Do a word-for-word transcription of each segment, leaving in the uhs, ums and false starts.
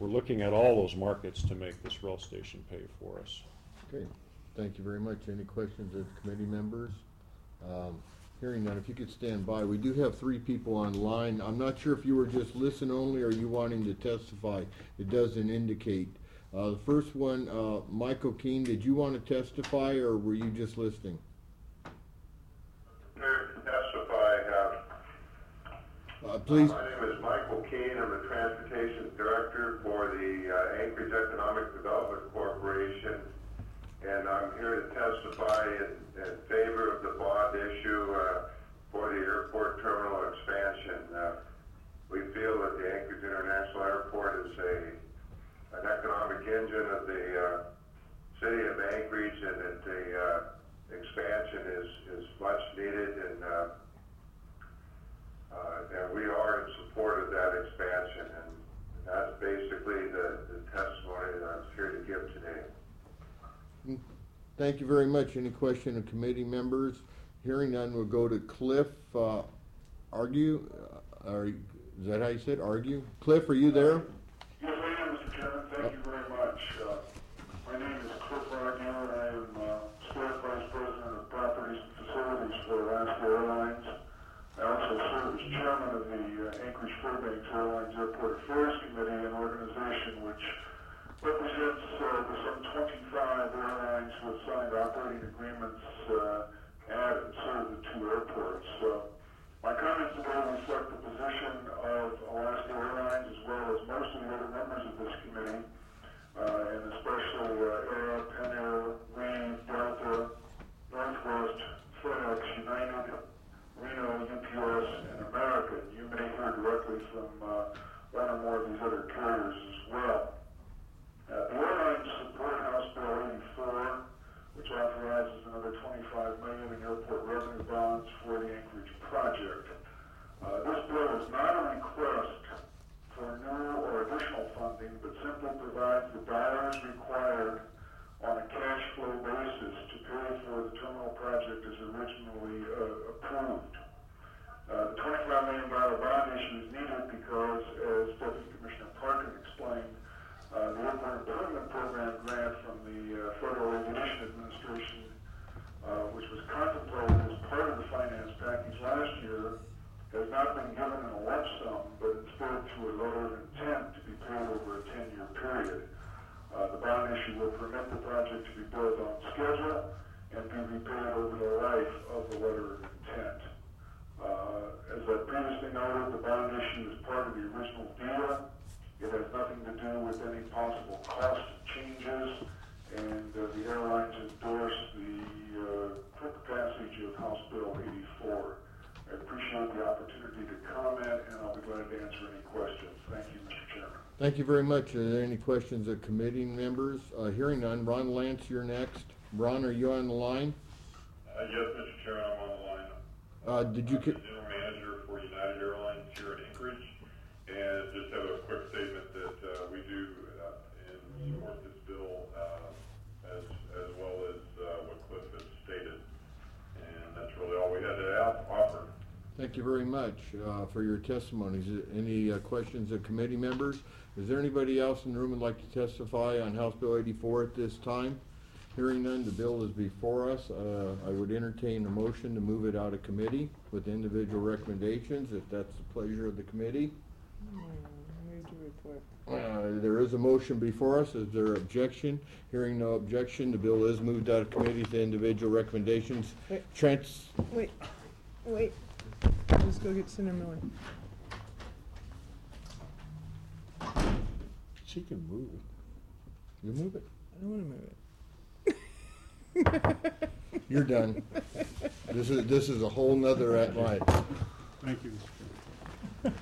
we're looking at all those markets to make this rail station pay for us. Okay, thank you very much. Any questions of committee members? Um, hearing none, if you could stand by. We do have three people online. I'm not sure if you were just listen only or you wanting to testify. It doesn't indicate. Uh, the first one, uh, Michael Keene, did you want to testify or were you just listening? Testify. Uh, uh, please. My name is Michael Keene. I'm the Transportation Director for the uh, Anchorage Economic Development Corporation, and I'm here to testify in, in favor of the bond issue uh, for the airport terminal expansion. Uh, we feel that the Anchorage International Airport is a an economic engine of the uh, city of Anchorage, and that the uh, expansion is, is much needed, and, uh, uh, and we are in support of that expansion, and that's basically the, the testimony that I'm here to give today. Thank you very much. Any question of committee members? Hearing none, we'll go to Cliff. Uh, argue? Uh, are, is that how you said argue? Cliff, are you there? Yes, I am, Mister Chairman. Thank you very much. Uh, my name is Cliff Argue, and I am uh, Staff Vice President of Properties and Facilities for Alaska Airlines. I also serve as Chairman of the uh, Anchorage Fairbanks Airlines Airport Affairs Committee, an organization which represents uh, the some twenty-five airlines who have signed operating agreements uh, at and serve the two airports. Uh, My comments today reflect the position of Alaska Airlines as well as most of the other members of this committee, uh, and especially uh, Air, Penn Air, Reed, Delta, Northwest, FedEx, United, Reno, U P S, and American. You may hear directly from uh, one or more of these other carriers as well. Uh, the airlines support House Bill eighty-four, which authorizes another twenty-five million dollars in airport revenue bonds for the Anchorage project. Uh, this bill is not a request for new or additional funding, but simply provides the dollars required on a cash flow basis to pay for the terminal project as originally uh, approved. Uh, the twenty-five million dollars bond issue is needed because, as Deputy Commissioner Parkin explained, Uh, the Airport Improvement Program grant from the uh, Federal Aviation Administration, uh, which was contemplated as part of the finance package last year, has not been given in a lump sum, but instead through a letter of intent to be paid over a ten-year period. Uh, the bond issue will permit the project to be built on schedule and be repaid over the life of the letter of intent. Uh, as I previously noted, the bond issue is part of the original deal. It has nothing to do with any possible cost changes, and uh, the airlines endorse the uh, quick passage of House Bill eighty-four. I appreciate the opportunity to comment, and I'll be glad to answer any questions. Thank you, Mister Chairman. Thank you very much. Are there any questions of committee members? Uh, hearing none. Ron Lance, you're next. Ron, are you on the line? Uh, yes, Mister Chairman, I'm on the line. Uh, did you? I'm the general manager for United Airlines here in Anchorage. And just have a quick statement that uh, we do uh, in support this bill uh, as, as well as uh, what Cliff has stated. And that's really all we had to offer. Thank you very much uh, for your testimonies. Any uh, questions of committee members? Is there anybody else in the room who would like to testify on House Bill eighty-four at this time? Hearing none, the bill is before us. Uh, I would entertain a motion to move it out of committee with individual recommendations, if that's the pleasure of the committee. Uh, there is a motion before us. Is there objection? Hearing no objection, the bill is moved out of committee to individual recommendations. Wait. Trans Wait, wait. Let's go get Senator Miller. She can move it. You move it. I don't want to move it. You're done. This is this is a whole nother at night. Thank you, Mister Chairman.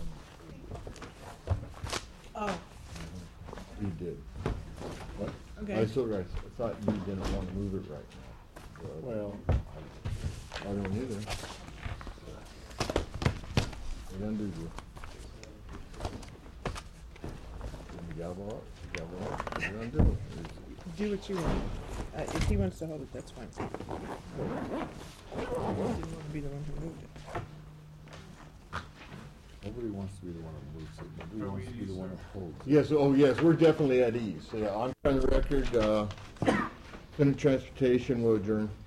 Oh, You did. What? okay. I still I thought you didn't want to move it right now. So Well, I don't either. It undid you. You gavel up, you gavel up, you undo it. Do what you want. Uh, if he wants to hold it, that's fine. I didn't want to be the one who moved it. Nobody wants to be the one that moves it, nobody wants to be the one that holds it. Yes, oh yes, we're definitely at ease. Yeah, I'm on the record, uh, Senate Transportation will adjourn.